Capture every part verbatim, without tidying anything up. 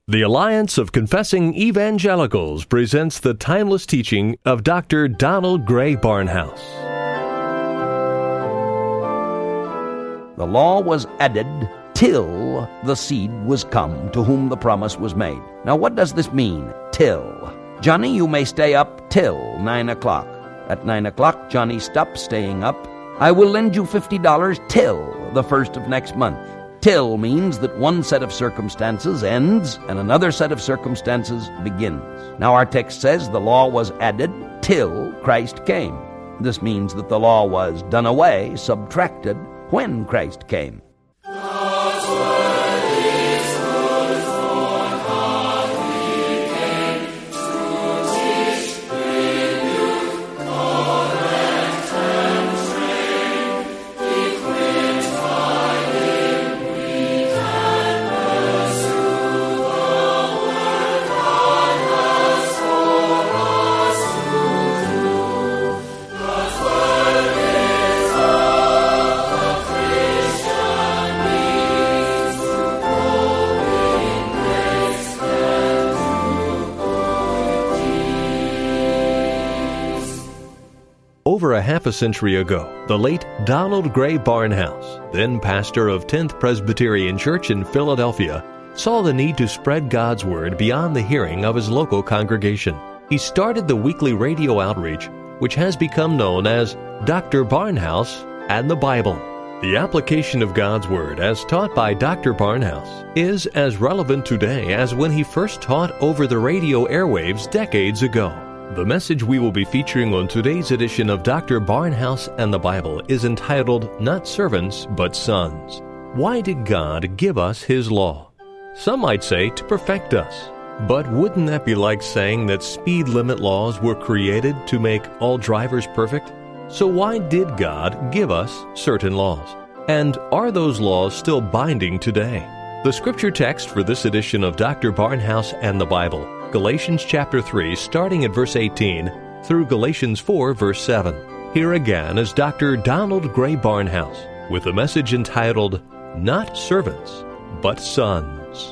The Alliance of Confessing Evangelicals presents the timeless teaching of Doctor Donald Grey Barnhouse. The law was added till the seed was come to whom the promise was made. Now what does this mean, till? Johnny, you may stay up till nine o'clock. At nine o'clock, Johnny stops staying up. I will lend you fifty dollars till the first of next month. Till means that one set of circumstances ends and another set of circumstances begins. Now our text says the law was added till Christ came. This means that the law was done away, subtracted, when Christ came. Over a half a century ago, the late Donald Grey Barnhouse, then pastor of tenth Presbyterian Church in Philadelphia, saw the need to spread God's Word beyond the hearing of his local congregation. He started the weekly radio outreach, which has become known as Doctor Barnhouse and the Bible. The application of God's Word as taught by Doctor Barnhouse is as relevant today as when he first taught over the radio airwaves decades ago. The message we will be featuring on today's edition of Doctor Barnhouse and the Bible is entitled, Not Servants, but Sons. Why did God give us His law? Some might say to perfect us. But wouldn't that be like saying that speed limit laws were created to make all drivers perfect? So why did God give us certain laws? And are those laws still binding today? The scripture text for this edition of Doctor Barnhouse and the Bible, Galatians chapter three, starting at verse eighteen, through Galatians four, verse seven. Here again is Doctor Donald Grey Barnhouse with a message entitled, Not Servants, but Sons.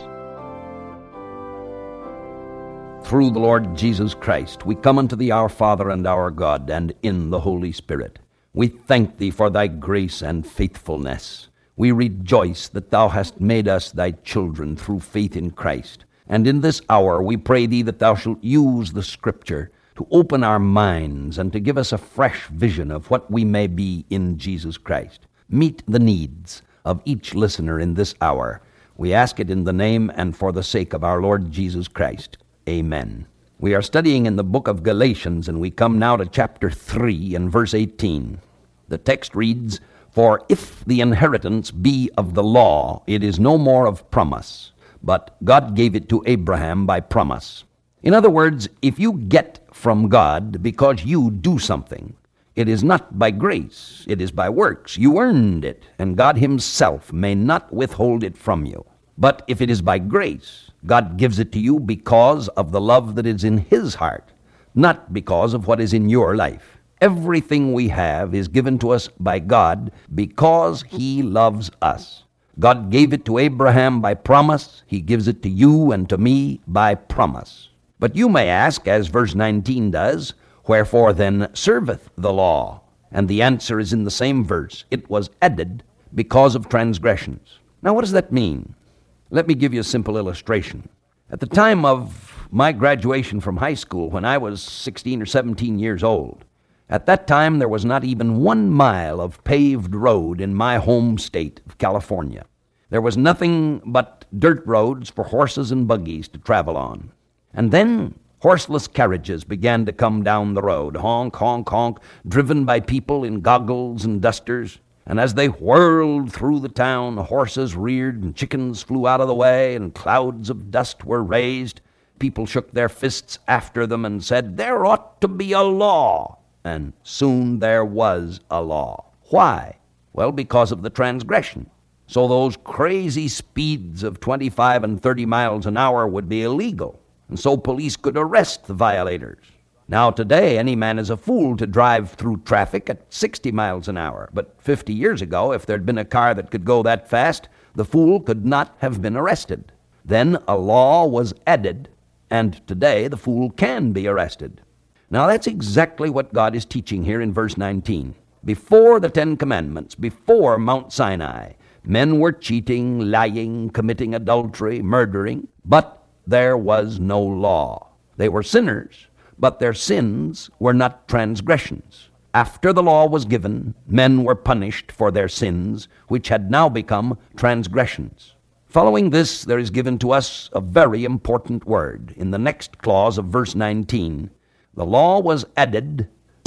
Through the Lord Jesus Christ, we come unto thee, our Father and our God, and in the Holy Spirit. We thank thee for thy grace and faithfulness. We rejoice that thou hast made us thy children through faith in Christ. And in this hour we pray thee that thou shalt use the Scripture to open our minds and to give us a fresh vision of what we may be in Jesus Christ. Meet the needs of each listener in this hour. We ask it in the name and for the sake of our Lord Jesus Christ. Amen. We are studying in the book of Galatians, and we come now to chapter three and verse eighteen. The text reads, For if the inheritance be of the law, it is no more of promise, but God gave it to Abraham by promise. In other words, if you get from God because you do something, it is not by grace, it is by works. You earned it, and God himself may not withhold it from you. But if it is by grace, God gives it to you because of the love that is in his heart, not because of what is in your life. Everything we have is given to us by God because he loves us. God gave it to Abraham by promise. He gives it to you and to me by promise. But you may ask, as verse nineteen does, Wherefore then serveth the law? And the answer is in the same verse. It was added because of transgressions. Now what does that mean? Let me give you a simple illustration. At the time of my graduation from high school, when I was sixteen or seventeen years old, at that time, there was not even one mile of paved road in my home state of California. There was nothing but dirt roads for horses and buggies to travel on. And then horseless carriages began to come down the road, honk, honk, honk, driven by people in goggles and dusters. And as they whirled through the town, horses reared and chickens flew out of the way and clouds of dust were raised. People shook their fists after them and said, There ought to be a law. And soon there was a law. Why? Well, because of the transgression. So those crazy speeds of twenty-five and thirty miles an hour would be illegal. And so police could arrest the violators. Now today, any man is a fool to drive through traffic at sixty miles an hour. But fifty years ago, if there'd been a car that could go that fast, the fool could not have been arrested. Then a law was added, and today the fool can be arrested. Now that's exactly what God is teaching here in verse nineteen. Before the Ten Commandments, before Mount Sinai, men were cheating, lying, committing adultery, murdering, but there was no law. They were sinners, but their sins were not transgressions. After the law was given, men were punished for their sins, which had now become transgressions. Following this, there is given to us a very important word. In the next clause of verse nineteen, the law was added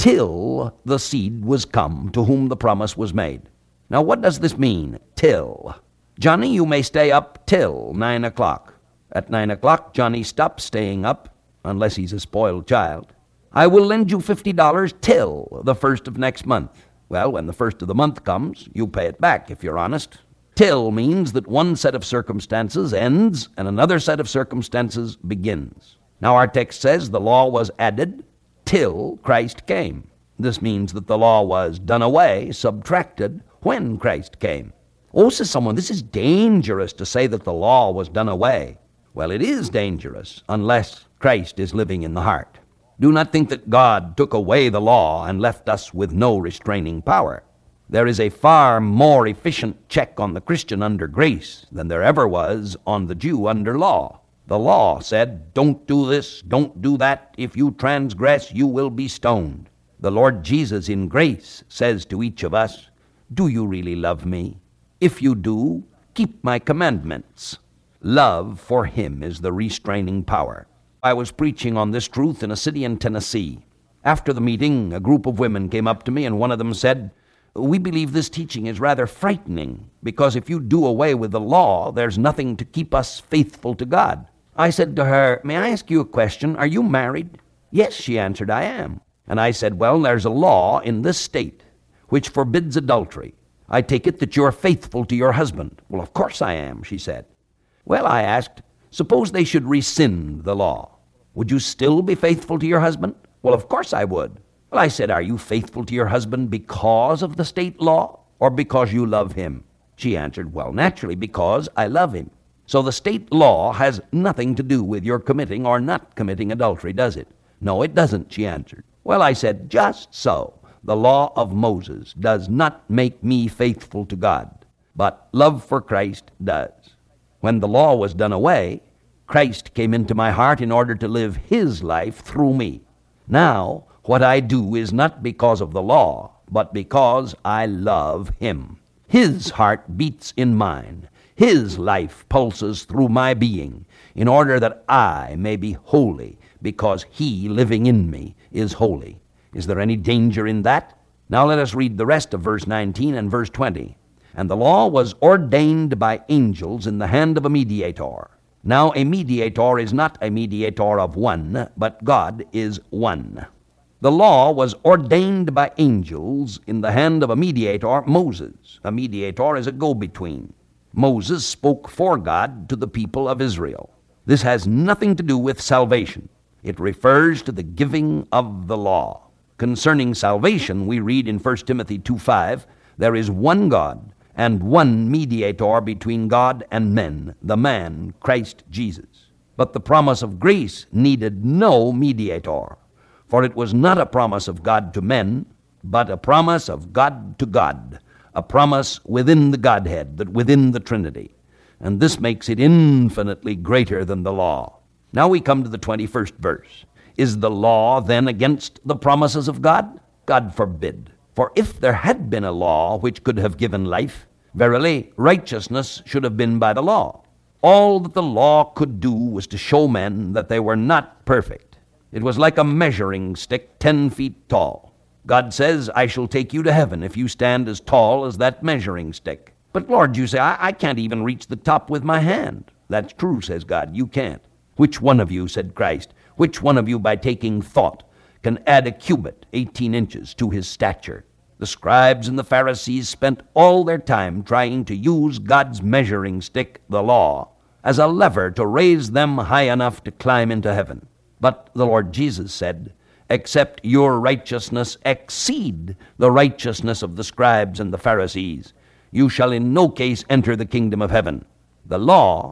till the seed was come to whom the promise was made. Now what does this mean, till? Johnny, you may stay up till nine o'clock. At nine o'clock, Johnny stops staying up, unless he's a spoiled child. I will lend you fifty dollars till the first of next month. Well, when the first of the month comes, you pay it back if you're honest. Till means that one set of circumstances ends and another set of circumstances begins. Now our text says the law was added till Christ came. This means that the law was done away, subtracted, when Christ came. Oh, says someone, this is dangerous to say that the law was done away. Well, it is dangerous unless Christ is living in the heart. Do not think that God took away the law and left us with no restraining power. There is a far more efficient check on the Christian under grace than there ever was on the Jew under law. The law said, don't do this, don't do that. If you transgress, you will be stoned. The Lord Jesus in grace says to each of us, do you really love me? If you do, keep my commandments. Love for him is the restraining power. I was preaching on this truth in a city in Tennessee. After the meeting, a group of women came up to me, and one of them said, we believe this teaching is rather frightening, because if you do away with the law, there's nothing to keep us faithful to God. I said to her, may I ask you a question? Are you married? Yes, she answered, I am. And I said, well, there's a law in this state which forbids adultery. I take it that you're faithful to your husband. Well, of course I am, she said. Well, I asked, suppose they should rescind the law. Would you still be faithful to your husband? Well, of course I would. Well, I said, are you faithful to your husband because of the state law or because you love him? She answered, well, naturally, because I love him. So the state law has nothing to do with your committing or not committing adultery, does it? No, it doesn't, she answered. Well, I said, just so. The law of Moses does not make me faithful to God, but love for Christ does. When the law was done away, Christ came into my heart in order to live his life through me. Now, what I do is not because of the law, but because I love him. His heart beats in mine. His life pulses through my being in order that I may be holy because he living in me is holy. Is there any danger in that? Now let us read the rest of verse nineteen and verse twenty. And the law was ordained by angels in the hand of a mediator. Now a mediator is not a mediator of one, but God is one. The law was ordained by angels in the hand of a mediator, Moses. A mediator is a go-between. Moses spoke for God to the people of Israel. This has nothing to do with salvation. It refers to the giving of the law. Concerning salvation, we read in First Timothy two five, there is one God and one mediator between God and men, the man, Christ Jesus. But the promise of grace needed no mediator, for it was not a promise of God to men, but a promise of God to God, a promise within the Godhead, that within the Trinity. And this makes it infinitely greater than the law. Now we come to the twenty-first verse. Is the law then against the promises of God? God forbid. For if there had been a law which could have given life, verily righteousness should have been by the law. All that the law could do was to show men that they were not perfect. It was like a measuring stick ten feet tall. God says, I shall take you to heaven if you stand as tall as that measuring stick. But Lord, you say, I, I can't even reach the top with my hand. That's true, says God, you can't. Which one of you, said Christ, which one of you by taking thought can add a cubit, eighteen inches, to his stature? The scribes and the Pharisees spent all their time trying to use God's measuring stick, the law, as a lever to raise them high enough to climb into heaven. But the Lord Jesus said, except your righteousness exceed the righteousness of the scribes and the Pharisees, you shall in no case enter the kingdom of heaven. The law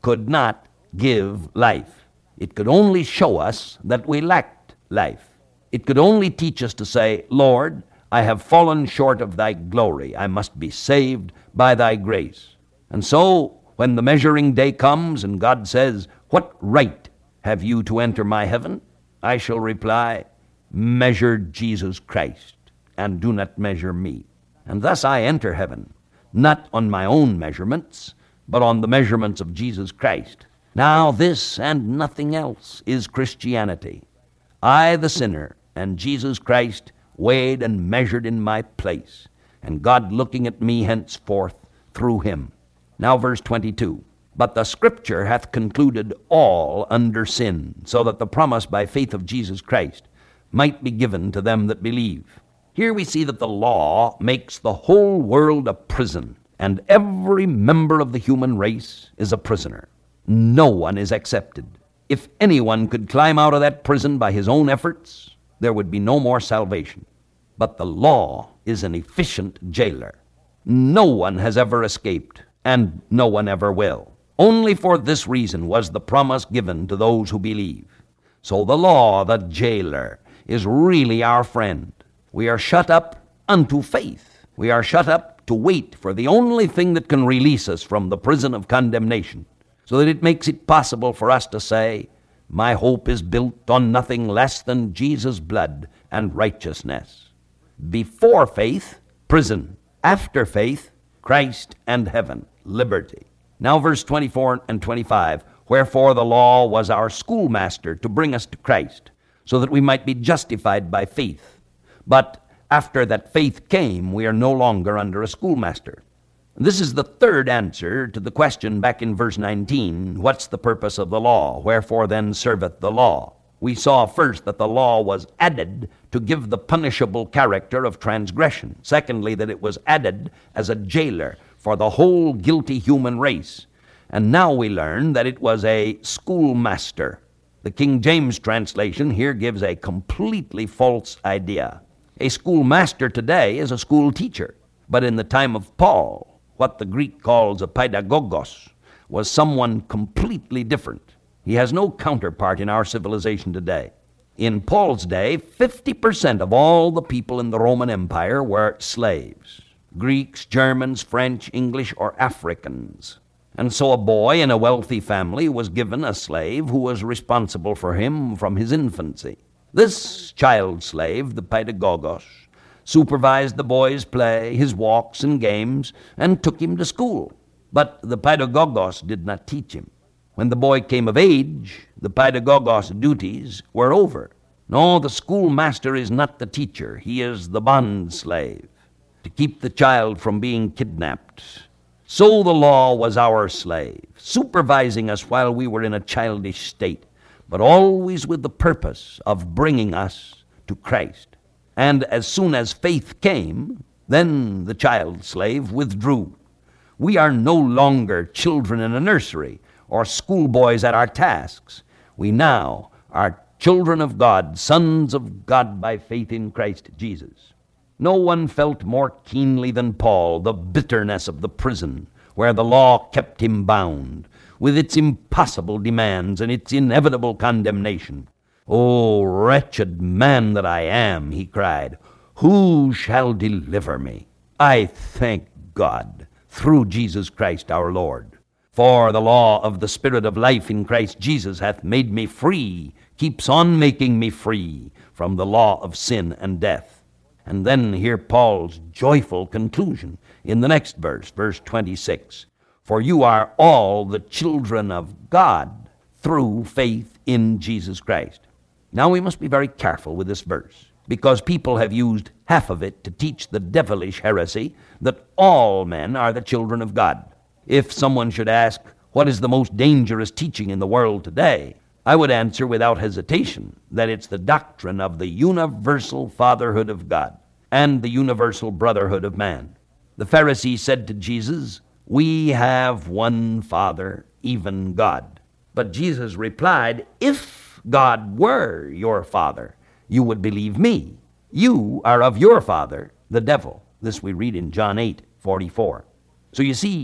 could not give life. It could only show us that we lacked life. It could only teach us to say, Lord, I have fallen short of thy glory. I must be saved by thy grace. And so, when the measuring day comes and God says, what right have you to enter my heaven? I shall reply, measure Jesus Christ, and do not measure me. And thus I enter heaven, not on my own measurements, but on the measurements of Jesus Christ. Now this and nothing else is Christianity. I, the sinner, and Jesus Christ weighed and measured in my place, and God looking at me henceforth through him. Now verse twenty-two. But the Scripture hath concluded all under sin, so that the promise by faith of Jesus Christ might be given to them that believe. Here we see that the law makes the whole world a prison, and every member of the human race is a prisoner. No one is accepted. If anyone could climb out of that prison by his own efforts, there would be no more salvation. But the law is an efficient jailer. No one has ever escaped, and no one ever will. Only for this reason was the promise given to those who believe. So the law, the jailer, is really our friend. We are shut up unto faith. We are shut up to wait for the only thing that can release us from the prison of condemnation, so that it makes it possible for us to say, my hope is built on nothing less than Jesus' blood and righteousness. Before faith, prison. After faith, Christ and heaven, liberty. Now verse twenty-four and twenty-five, wherefore the law was our schoolmaster to bring us to Christ, so that we might be justified by faith. But after that faith came, we are no longer under a schoolmaster. This is the third answer to the question back in verse nineteen, what's the purpose of the law? Wherefore then serveth the law? We saw first that the law was added to give the punishable character of transgression. Secondly, that it was added as a jailer for the whole guilty human race. And now we learn that it was a schoolmaster. The King James translation here gives a completely false idea. A schoolmaster today is a school teacher. But in the time of Paul, what the Greek calls a pedagogos was someone completely different. He has no counterpart in our civilization today. In Paul's day, fifty percent of all the people in the Roman Empire were slaves. Greeks, Germans, French, English, or Africans. And so a boy in a wealthy family was given a slave who was responsible for him from his infancy. This child slave, the pedagogos, supervised the boy's play, his walks and games, and took him to school. But the pedagogos did not teach him. When the boy came of age, the pedagogos' duties were over. No, the schoolmaster is not the teacher. He is the bond slave, to keep the child from being kidnapped. So the law was our slave, supervising us while we were in a childish state, but always with the purpose of bringing us to Christ. And as soon as faith came, then the child slave withdrew. We are no longer children in a nursery or schoolboys at our tasks. We now are children of God, sons of God by faith in Christ Jesus. No one felt more keenly than Paul the bitterness of the prison where the law kept him bound, with its impossible demands and its inevitable condemnation. "O wretched man that I am," he cried, "who shall deliver me? I thank God through Jesus Christ our Lord. For the law of the Spirit of life in Christ Jesus hath made me free, keeps on making me free from the law of sin and death." And then hear Paul's joyful conclusion in the next verse, verse twenty-six. "For you are all the children of God through faith in Jesus Christ." Now we must be very careful with this verse, because people have used half of it to teach the devilish heresy that all men are the children of God. If someone should ask, what is the most dangerous teaching in the world today? I would answer without hesitation that it's the doctrine of the universal fatherhood of God and the universal brotherhood of man. The Pharisees said to Jesus, "We have one Father, even God." But Jesus replied, "If God were your Father, you would believe me. You are of your father, the devil." This we read in John eight forty-four. So you see,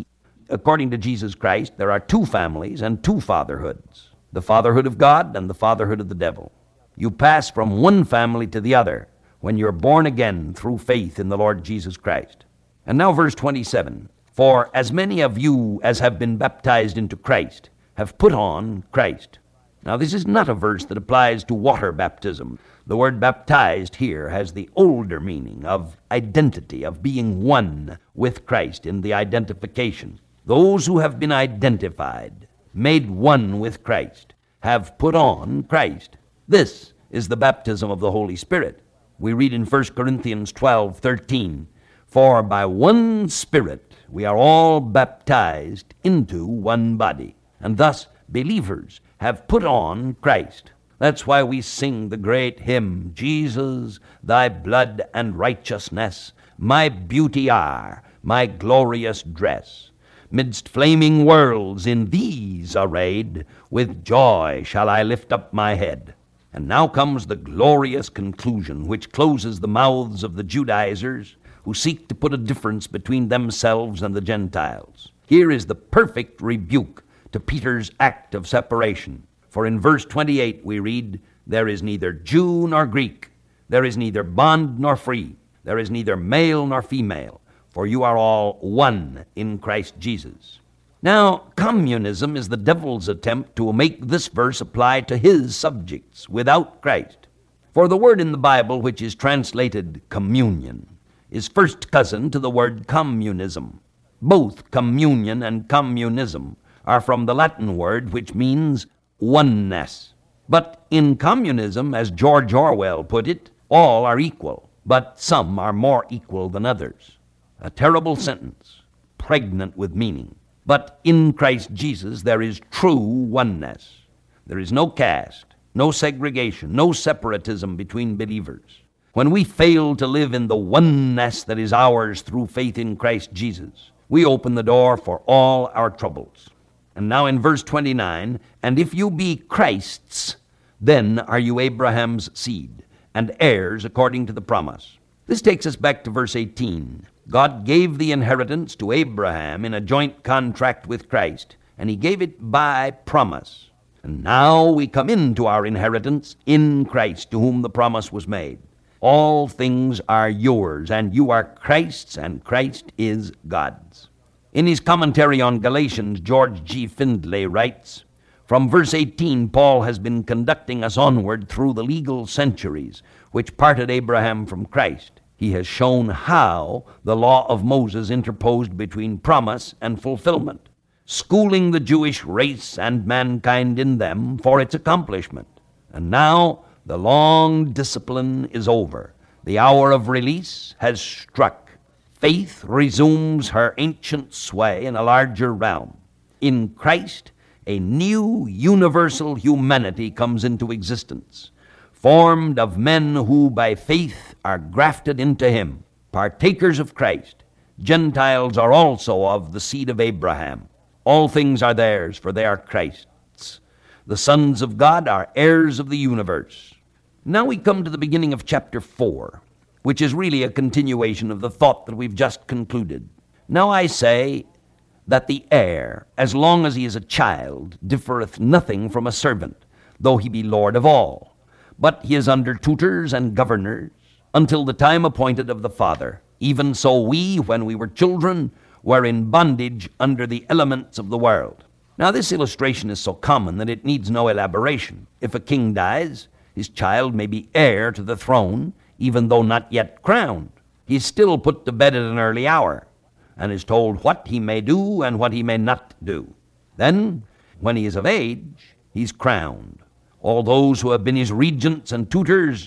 according to Jesus Christ, there are two families and two fatherhoods, the fatherhood of God and the fatherhood of the devil. You pass from one family to the other when you're born again through faith in the Lord Jesus Christ. And now verse twenty-seven, for as many of you as have been baptized into Christ have put on Christ. Now this is not a verse that applies to water baptism. The word baptized here has the older meaning of identity, of being one with Christ in the identification. Those who have been identified, made one with Christ, have put on Christ. This is the baptism of the Holy Spirit. We read in First Corinthians twelve thirteen, for by one Spirit we are all baptized into one body, and thus believers have put on Christ. That's why we sing the great hymn, Jesus, thy blood and righteousness, my beauty are, my glorious dress. Midst flaming worlds in these arrayed, with joy shall I lift up my head. And now comes the glorious conclusion which closes the mouths of the Judaizers who seek to put a difference between themselves and the Gentiles. Here is the perfect rebuke to Peter's act of separation. For in verse twenty-eight we read, there is neither Jew nor Greek, there is neither bond nor free, there is neither male nor female, for you are all one in Christ Jesus. Now, communism is the devil's attempt to make this verse apply to his subjects without Christ. For the word in the Bible which is translated communion is first cousin to the word communism. Both communion and communism are from the Latin word which means oneness. But in communism, as George Orwell put it, all are equal, but some are more equal than others. A terrible sentence, pregnant with meaning. But in Christ Jesus there is true oneness. There is no caste, no segregation, no separatism between believers. When we fail to live in the oneness that is ours through faith in Christ Jesus, we open the door for all our troubles. And now in verse twenty-nine, and if you be Christ's, then are you Abraham's seed, and heirs according to the promise. This takes us back to verse eighteen. God gave the inheritance to Abraham in a joint contract with Christ, and he gave it by promise. And now we come into our inheritance in Christ, to whom the promise was made. All things are yours, and you are Christ's, and Christ is God's. In his commentary on Galatians, George G. Findlay writes, from verse eighteen, Paul has been conducting us onward through the legal centuries which parted Abraham from Christ. He has shown how the law of Moses interposed between promise and fulfillment, schooling the Jewish race and mankind in them for its accomplishment. And now the long discipline is over. The hour of release has struck. Faith resumes her ancient sway in a larger realm. In Christ, a new universal humanity comes into existence, formed of men who by faith are grafted into him. Partakers of Christ, Gentiles are also of the seed of Abraham. All things are theirs, for they are Christ's. The sons of God are heirs of the universe. Now we come to the beginning of chapter four, which is really a continuation of the thought that we've just concluded. Now I say that the heir, as long as he is a child, differeth nothing from a servant, though he be lord of all. But he is under tutors and governors, until the time appointed of the Father. Even so we, when we were children, were in bondage under the elements of the world. Now this illustration is so common that it needs no elaboration. If a king dies, his child may be heir to the throne, even though not yet crowned. He is still put to bed at an early hour, and is told what he may do and what he may not do. Then, when he is of age, he's crowned. All those who have been his regents and tutors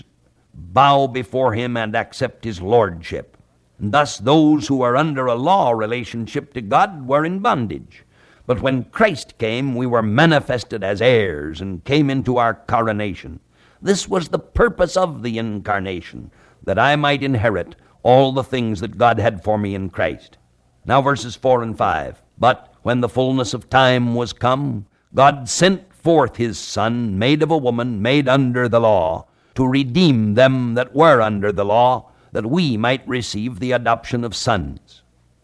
bow before him and accept his lordship. And thus those who are under a law relationship to God were in bondage. But when Christ came, we were manifested as heirs and came into our coronation. This was the purpose of the incarnation, that I might inherit all the things that God had for me in Christ. Now verses four and five. But when the fullness of time was come, God sent forth his Son, made of a woman, made under the law, to redeem them that were under the law, that we might receive the adoption of sons.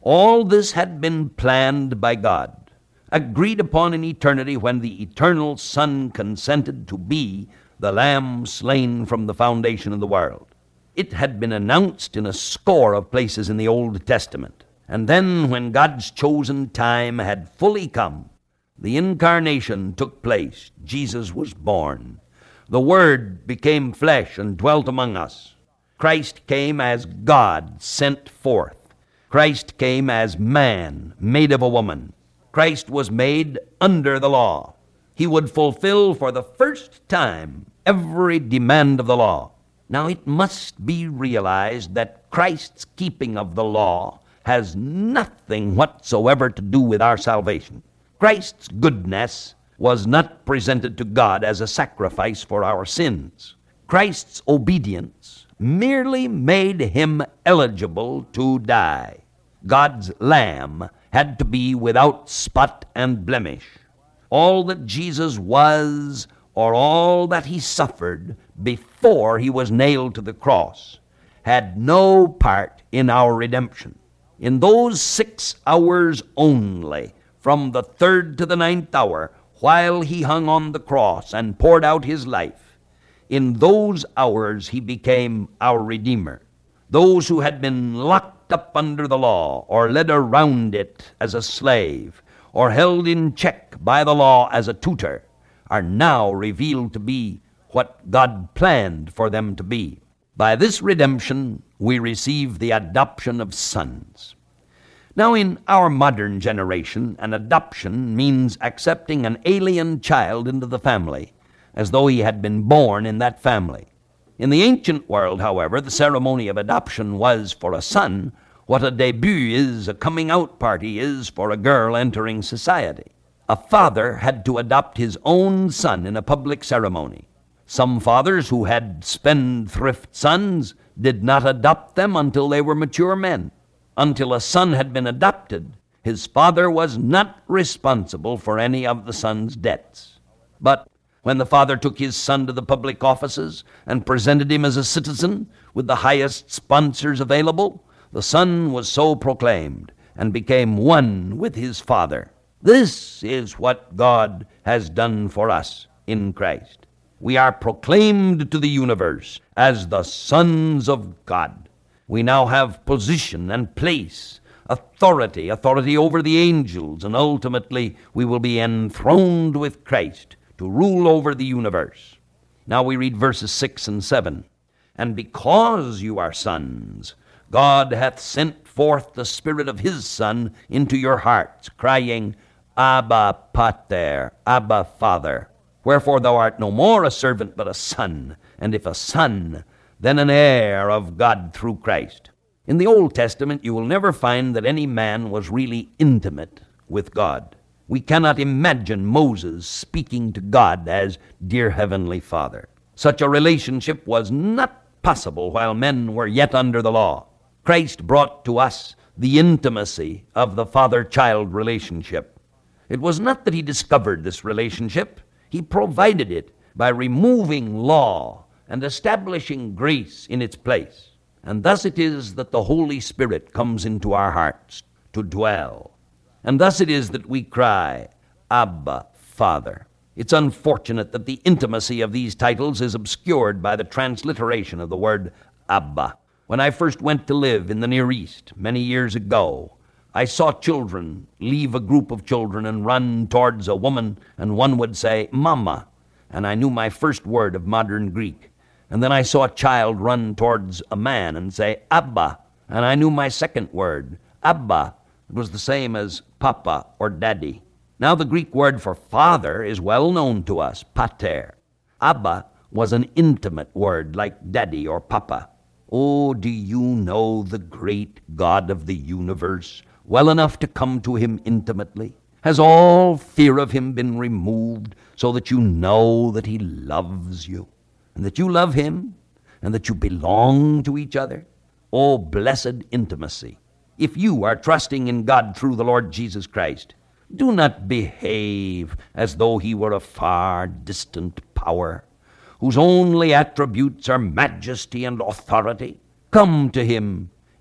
All this had been planned by God, agreed upon in eternity when the eternal Son consented to be the Lamb slain from the foundation of the world. It had been announced in a score of places in the Old Testament. And then, when God's chosen time had fully come, the incarnation took place. Jesus was born. The Word became flesh and dwelt among us. Christ came as God sent forth. Christ came as man, made of a woman. Christ was made under the law. He would fulfill for the first time every demand of the law. Now it must be realized that Christ's keeping of the law has nothing whatsoever to do with our salvation. Christ's goodness was not presented to God as a sacrifice for our sins. Christ's obedience merely made him eligible to die. God's Lamb had to be without spot and blemish. All that Jesus was, or all that he suffered before he was nailed to the cross, had no part in our redemption. In those six hours only, from the third to the ninth hour, while he hung on the cross and poured out his life, in those hours he became our Redeemer. Those who had been locked up under the law, or led around it as a slave, or held in check by the law as a tutor, are now revealed to be what God planned for them to be. By this redemption, we receive the adoption of sons. Now, in our modern generation, an adoption means accepting an alien child into the family, as though he had been born in that family. In the ancient world, however, the ceremony of adoption was, for a son, what a debut is, a coming-out party is for a girl entering society. A father had to adopt his own son in a public ceremony. Some fathers who had spendthrift sons did not adopt them until they were mature men. Until a son had been adopted, his father was not responsible for any of the son's debts. But when the father took his son to the public offices and presented him as a citizen with the highest sponsors available, the son was so proclaimed and became one with his father. This is what God has done for us in Christ. We are proclaimed to the universe as the sons of God. We now have position and place, authority, authority over the angels, and ultimately we will be enthroned with Christ to rule over the universe. Now we read verses six and seven. And because you are sons, God hath sent forth the Spirit of his Son into your hearts, crying, Abba, Pater, Abba, Father. Wherefore thou art no more a servant, but a son, and if a son, then an heir of God through Christ. In the Old Testament, you will never find that any man was really intimate with God. We cannot imagine Moses speaking to God as dear Heavenly Father. Such a relationship was not possible while men were yet under the law. Christ brought to us the intimacy of the father-child relationship. It was not that he discovered this relationship. He provided it by removing law and establishing grace in its place. And thus it is that the Holy Spirit comes into our hearts to dwell. And thus it is that we cry, Abba, Father. It's unfortunate that the intimacy of these titles is obscured by the transliteration of the word Abba. When I first went to live in the Near East many years ago, I saw children leave a group of children and run towards a woman, and one would say, Mama, and I knew my first word of modern Greek. And then I saw a child run towards a man and say, Abba, and I knew my second word, Abba. It was the same as Papa or Daddy. Now the Greek word for father is well known to us, Pater. Abba was an intimate word like Daddy or Papa. Oh, do you know the great God of the universe well enough to come to him intimately? Has all fear of him been removed so that you know that he loves you, and that you love him, and that you belong to each other? Oh, blessed intimacy! If you are trusting in God through the Lord Jesus Christ, do not behave as though he were a far distant power, whose only attributes are majesty and authority. Come to him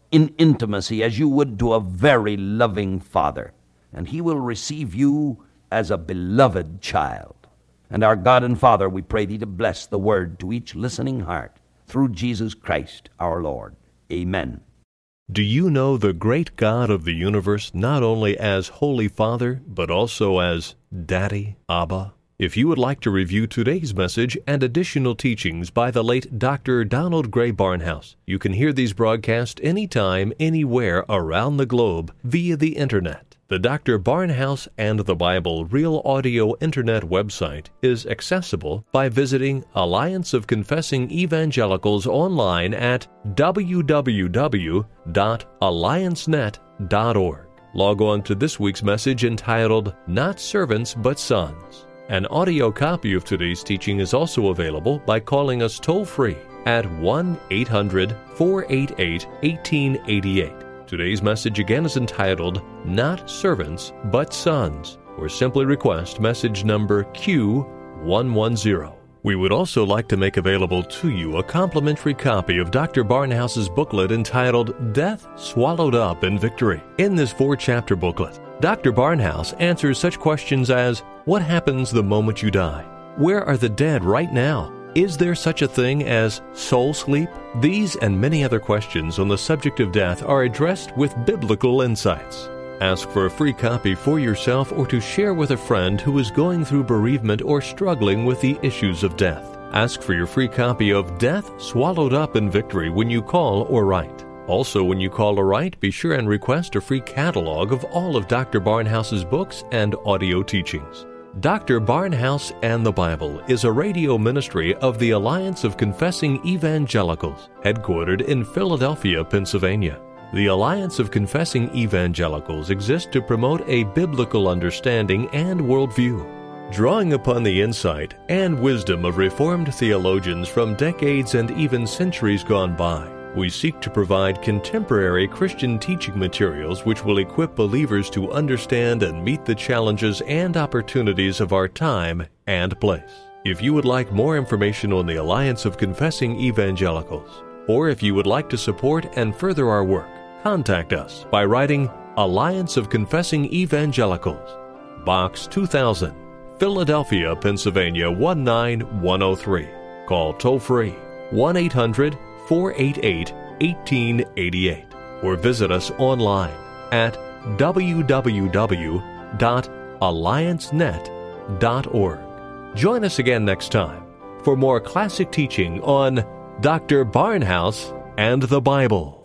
in intimacy as you would to a very loving father, and he will receive you as a beloved child. And our God and Father, we pray thee to bless the word to each listening heart, through Jesus Christ our Lord. Amen. Do you know the great God of the universe not only as Holy Father, but also as Daddy, Abba? If you would like to review today's message and additional teachings by the late Doctor Donald Grey Barnhouse, you can hear these broadcasts anytime, anywhere around the globe via the Internet. The Doctor Barnhouse and the Bible Real Audio Internet website is accessible by visiting Alliance of Confessing Evangelicals online at w w w dot alliance net dot org. Log on to this week's message entitled, Not Servants But Sons. An audio copy of today's teaching is also available by calling us toll-free at one eight hundred four eight eight one eight eight eight. Today's message again is entitled, Not Servants But Sons, or simply request message number Q one one zero. We would also like to make available to you a complimentary copy of Doctor Barnhouse's booklet entitled, Death Swallowed Up in Victory. In this four-chapter booklet, Doctor Barnhouse answers such questions as, what happens the moment you die? Where are the dead right now? Is there such a thing as soul sleep? These and many other questions on the subject of death are addressed with biblical insights. Ask for a free copy for yourself or to share with a friend who is going through bereavement or struggling with the issues of death. Ask for your free copy of Death Swallowed Up in Victory when you call or write. Also, when you call or write, be sure and request a free catalog of all of Doctor Barnhouse's books and audio teachings. Doctor Barnhouse and the Bible is a radio ministry of the Alliance of Confessing Evangelicals, headquartered in Philadelphia, Pennsylvania. The Alliance of Confessing Evangelicals exists to promote a biblical understanding and worldview. Drawing upon the insight and wisdom of Reformed theologians from decades and even centuries gone by, we seek to provide contemporary Christian teaching materials which will equip believers to understand and meet the challenges and opportunities of our time and place. If you would like more information on the Alliance of Confessing Evangelicals, or if you would like to support and further our work, contact us by writing Alliance of Confessing Evangelicals, Box two thousand, Philadelphia, Pennsylvania one nine one oh three. Call toll-free one eight hundred four eight eight one eight eight eight or visit us online at w w w dot alliance net dot org. Join us again next time for more classic teaching on Doctor Barnhouse and the Bible.